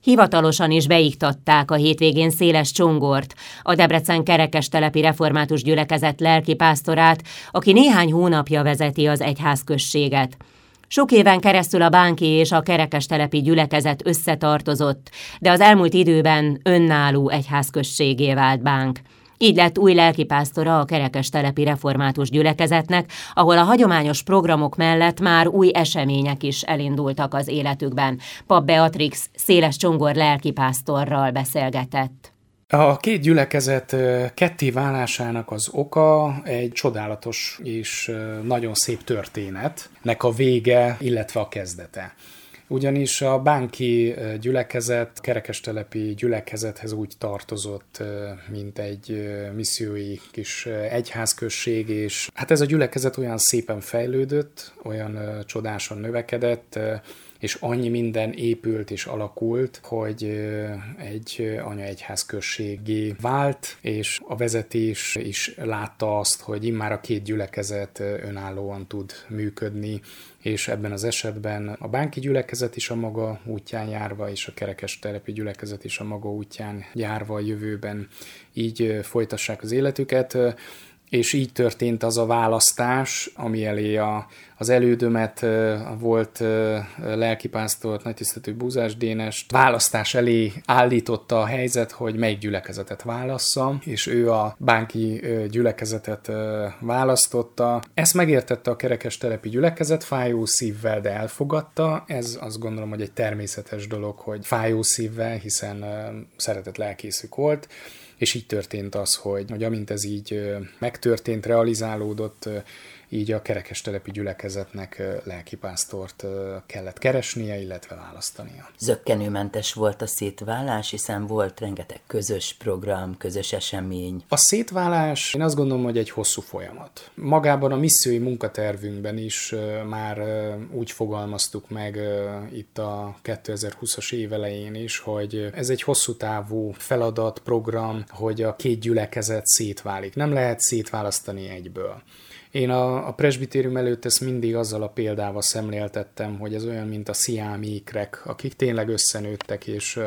Hivatalosan is beiktatták a hétvégén Széles Csongort, a Debrecen Kerekestelepi Református Gyülekezet lelkipásztorát, aki néhány hónapja vezeti az egyházközséget. Sok éven keresztül a bánki és a kerekestelepi gyülekezet összetartozott, de az elmúlt időben önálló egyházközséggé vált Bánk. Így lett új lelkipásztora a Kerekestelepi Református Gyülekezetnek, ahol a hagyományos programok mellett már új események is elindultak az életükben. Pap Beatrix Széles Csongor lelkipásztorral beszélgetett. A két gyülekezet ketté válásának az oka egy csodálatos és nagyon szép történetnek a vége, illetve a kezdete. Ugyanis a bánki gyülekezet kerekestelepi gyülekezethez úgy tartozott, mint egy missziói kis egyházközség, és hát ez a gyülekezet olyan szépen fejlődött, olyan csodásan növekedett, és annyi minden épült és alakult, hogy egy anyaegyházközséggé vált, és a vezetés is látta azt, hogy immár a két gyülekezet önállóan tud működni, és ebben az esetben a bánki gyülekezet is a maga útján járva, és a kerekestelepi gyülekezet is a maga útján járva a jövőben így folytassák az életüket. És így történt az a választás, ami elé az elődömet, volt lelkipásztort, nagytiszteletű Búzás Dénest választás elé állította a helyzet, hogy melyik gyülekezetet válassza, és ő a bánki gyülekezetet választotta. Ezt megértette a kerekestelepi gyülekezet fájó szívvel, de elfogadta. Ez azt gondolom, hogy egy természetes dolog, hogy fájó szívvel, hiszen szeretett lelkészük volt. És így történt az, hogy amint ez így megtörtént, realizálódott, így a kerekestelepi gyülekezetnek lelkipásztort kellett keresnie, illetve választania. Zökkenőmentes volt a szétválás, hiszen volt rengeteg közös program, közös esemény. A szétválás, én azt gondolom, hogy egy hosszú folyamat. Magában a missziói munkatervünkben is már úgy fogalmaztuk meg itt a 2020-as év elején is, hogy ez egy hosszú távú feladat, program, hogy a két gyülekezet szétválik. Nem lehet szétválasztani egyből. Én a presbitérium előtt ezt mindig azzal a példával szemléltettem, hogy ez olyan, mint a sziámi ikrek, akik tényleg összenőttek,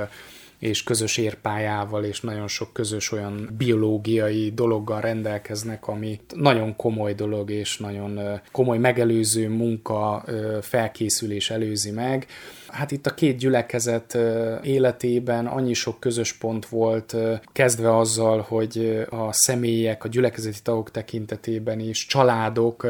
és közös érpályával, és nagyon sok közös olyan biológiai dologgal rendelkeznek, ami nagyon komoly dolog, és nagyon komoly megelőző munka, felkészülés előzi meg. Hát itt a két gyülekezet életében annyi sok közös pont volt, kezdve azzal, hogy a személyek, a gyülekezeti tagok tekintetében is, családok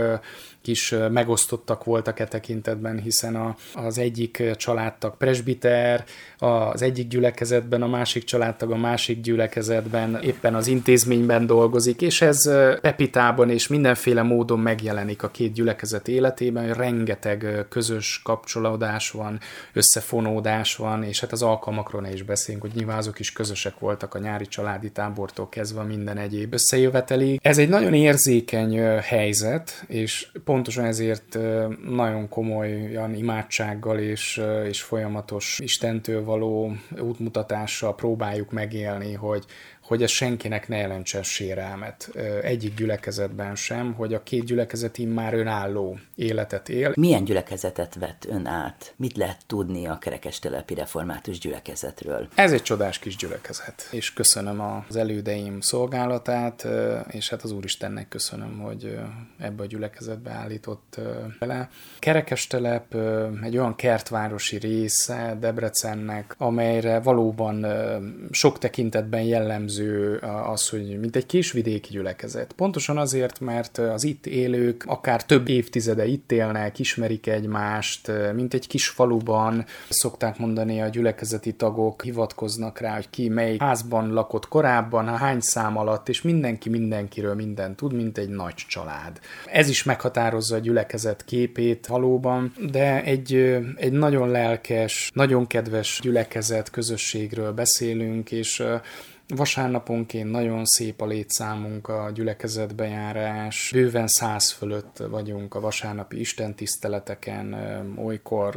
is megosztottak voltak e tekintetben, hiszen az egyik családtag presbiter, az egyik gyülekezetben, a másik családtag a másik gyülekezetben éppen az intézményben dolgozik, és ez Pepitában és mindenféle módon megjelenik a két gyülekezet életében, hogy rengeteg közös kapcsolódás van, összefonódás van, és hát az alkalmakról ne is beszélünk, hogy nyilván azok is közösek voltak a nyári családi tábortól kezdve minden egyéb összejövetelig. Ez egy nagyon érzékeny helyzet, és pontosan ezért nagyon komolyan imádsággal és folyamatos Istentől való útmutatással próbáljuk megélni, hogy ez senkinek ne jelentsen sérelmet egyik gyülekezetben sem, hogy a két gyülekezet immár önálló életet él. Milyen gyülekezetet vett ön át? Mit lehet tudni a kerekestelepi református gyülekezetről? Ez egy csodás kis gyülekezet, és köszönöm az elődeim szolgálatát, és hát az Úristennek köszönöm, hogy ebbe a gyülekezetbe állított bele. Kerekestelep egy olyan kertvárosi része Debrecennek, amelyre valóban sok tekintetben jellemző az, hogy mint egy kisvidéki gyülekezet. Pontosan azért, mert az itt élők akár több évtizede itt élnek, ismerik egymást, mint egy kis faluban. Szokták mondani a gyülekezeti tagok, hivatkoznak rá, hogy ki melyik házban lakott korábban, hány szám alatt, és mindenki mindenkiről mindent tud, mint egy nagy család. Ez is meghatározza a gyülekezet képét valóban, de egy nagyon lelkes, nagyon kedves gyülekezet, közösségről beszélünk, és vasárnaponként nagyon szép a létszámunk, a gyülekezetbejárás, bőven 100 fölött vagyunk a vasárnapi istentiszteleteken, olykor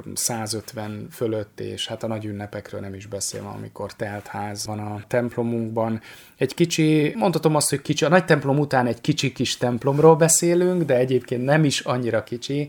150 fölött, és hát a nagy ünnepekről nem is beszélve, amikor telt ház van a templomunkban. Egy kicsi, mondhatom azt, hogy kicsi, a nagy templom után egy kicsi kis templomról beszélünk, de egyébként nem is annyira kicsi,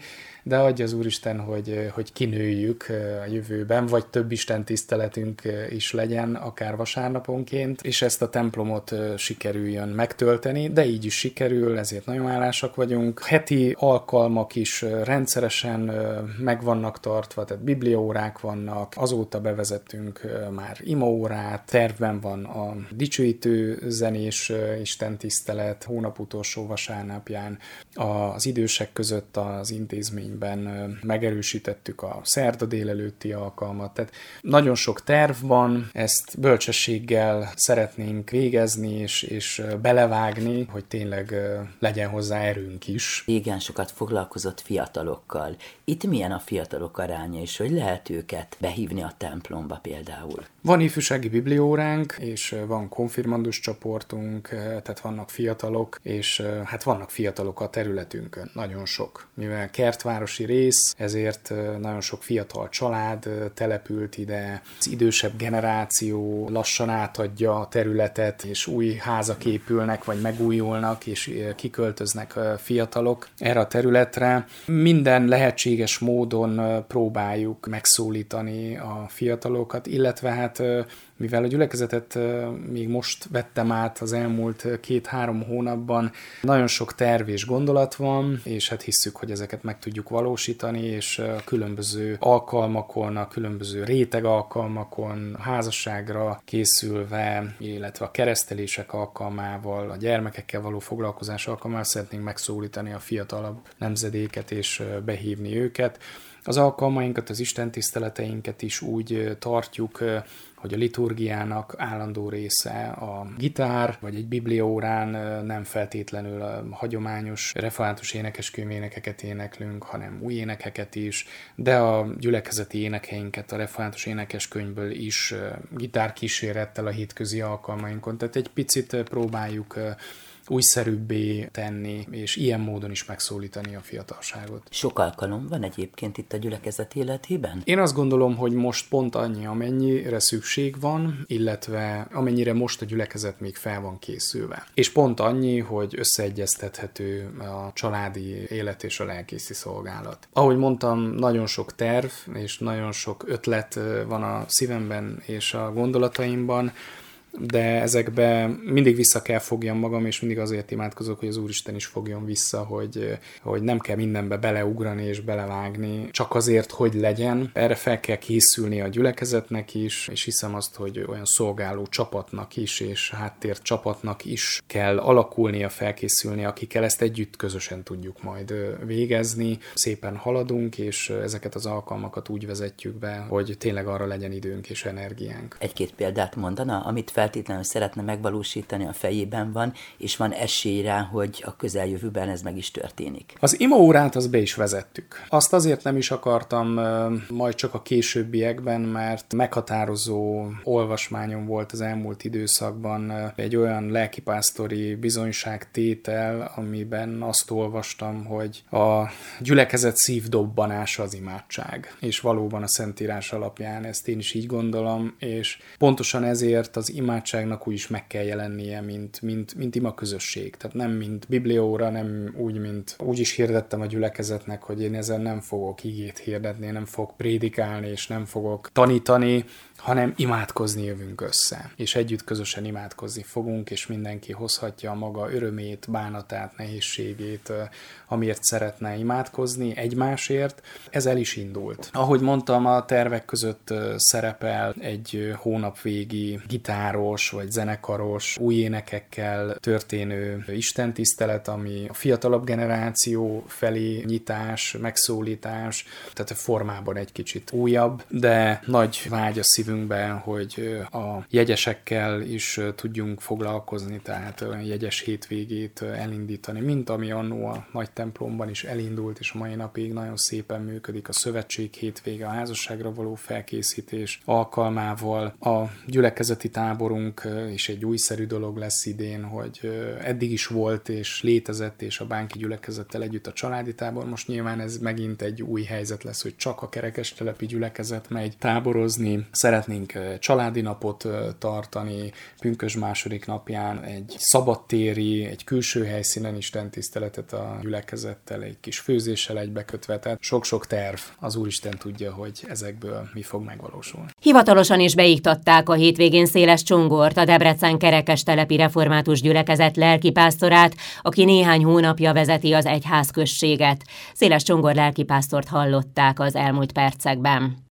de adja az Úristen, hogy kinőjük a jövőben, vagy több Isten tiszteletünk is legyen, akár vasárnaponként, és ezt a templomot sikerüljön megtölteni, de így is sikerül, ezért nagyon hálásak vagyunk. Heti alkalmak is rendszeresen meg vannak tartva, tehát bibliaórák vannak, azóta bevezettünk már imaórát, tervben van a dicsőítő zenés istentisztelet hónap utolsó vasárnapján. Az idősek között az intézményben megerősítettük a szerda délelőtti alkalmat. Tehát nagyon sok terv van, ezt bölcsességgel szeretnénk végezni, és belevágni, hogy tényleg legyen hozzá erőnk is. Igen, sokat foglalkozott fiatalokkal. Itt milyen a fiatalok aránya, és hogy lehet őket behívni a templomba például? Van ifjúsági biblióránk, és van konfirmandus csoportunk, tehát vannak fiatalok, és hát vannak fiatalok a területünkön, nagyon sok. Mivel kertvárosi rész, ezért nagyon sok fiatal család települt ide, az idősebb generáció lassan átadja a területet, és új házak épülnek, vagy megújulnak, és kiköltöznek fiatalok erre a területre. Minden lehetséges módon próbáljuk megszólítani a fiatalokat, illetve hát mivel a gyülekezetet még most vettem át az elmúlt 2-3 hónapban, nagyon sok terv és gondolat van, és hát hisszük, hogy ezeket meg tudjuk valósítani, és a különböző alkalmakon, a különböző réteg alkalmakon, házasságra készülve, illetve a keresztelések alkalmával, a gyermekekkel való foglalkozás alkalmával szeretnénk megszólítani a fiatalabb nemzedéket és behívni őket. Az alkalmainkat, az istentiszteleteinket is úgy tartjuk, hogy a liturgiának állandó része a gitár, vagy egy bibliaórán nem feltétlenül a hagyományos református énekeskönyvénekeket éneklünk, hanem új énekeket is, de a gyülekezeti énekeinket a református énekeskönyvből is gitárkísérettel a hétközi alkalmainkon. Tehát egy picit próbáljuk újszerűbbé tenni, és ilyen módon is megszólítani a fiatalságot. Sok alkalom van egyébként itt a gyülekezet életében? Én azt gondolom, hogy most pont annyi, amennyire szükség van, illetve amennyire most a gyülekezet még fel van készülve. És pont annyi, hogy összeegyeztethető a családi élet és a lelkészi szolgálat. Ahogy mondtam, nagyon sok terv és nagyon sok ötlet van a szívemben és a gondolataimban, de ezekbe mindig vissza kell fogjam magam, és mindig azért imádkozok, hogy az Úristen is fogjon vissza, hogy nem kell mindenbe beleugrani és belevágni, csak azért, hogy legyen. Erre fel kell készülni a gyülekezetnek is, és hiszem azt, hogy olyan szolgáló csapatnak is, és háttér csapatnak is kell alakulnia, felkészülni, akikkel ezt együtt közösen tudjuk majd végezni. Szépen haladunk, és ezeket az alkalmakat úgy vezetjük be, hogy tényleg arra legyen időnk és energiánk. Egy-két példát mondana, amit feltétlenül szeretne megvalósítani, a fejében van, és van esély rá, hogy a közeljövőben ez meg is történik. Az imaórát azt be is vezettük. Azt azért nem is akartam majd csak a későbbiekben, mert meghatározó olvasmányom volt az elmúlt időszakban egy olyan lelkipásztori bizonyságtétel, amiben azt olvastam, hogy a gyülekezet szívdobbanása az imádság. És valóban a Szentírás alapján ezt én is így gondolom, és pontosan ezért az imádságnak úgy is meg kell jelennie, mint ima közösség. Tehát nem mint bibliaóra, nem úgy is hirdettem a gyülekezetnek, hogy én ezen nem fogok igét hirdetni, nem fogok prédikálni, és nem fogok tanítani, hanem imádkozni jövünk össze. És együtt közösen imádkozni fogunk, és mindenki hozhatja a maga örömét, bánatát, nehézségét, amiért szeretne imádkozni egymásért. Ez el is indult. Ahogy mondtam, a tervek között szerepel egy hónapvégi gitáros vagy zenekaros, új énekekkel történő istentisztelet, ami a fiatalabb generáció felé nyitás, megszólítás, tehát a formában egy kicsit újabb, de nagy vágy a szívünkben, hogy a jegyesekkel is tudjunk foglalkozni, tehát olyan jegyes hétvégét elindítani, mint ami annó a nagy templomban is elindult, és a mai napig nagyon szépen működik a szövetség hétvége, a házasságra való felkészítés alkalmával, a gyülekezeti tábor táborunk is egy újszerű dolog lesz idén, hogy eddig is volt és létezett, és a bánki gyülekezettel együtt a családi tábor. Most nyilván ez megint egy új helyzet lesz, hogy csak a kerekestelepi gyülekezet megy táborozni. Szeretnénk családi napot tartani, pünkösd második napján egy szabadtéri, egy külső helyszínen istentiszteletet a gyülekezettel, egy kis főzéssel egybekötve. Tehát sok-sok terv, az Úristen tudja, hogy ezekből mi fog megvalósulni. Hivatalosan is beiktatták a hétvégén Széles Csongort, a Debrecen kerekestelepi református gyülekezet lelkipásztorát, aki néhány hónapja vezeti az egyházközséget. Széles Csongor lelkipásztort hallották az elmúlt percekben.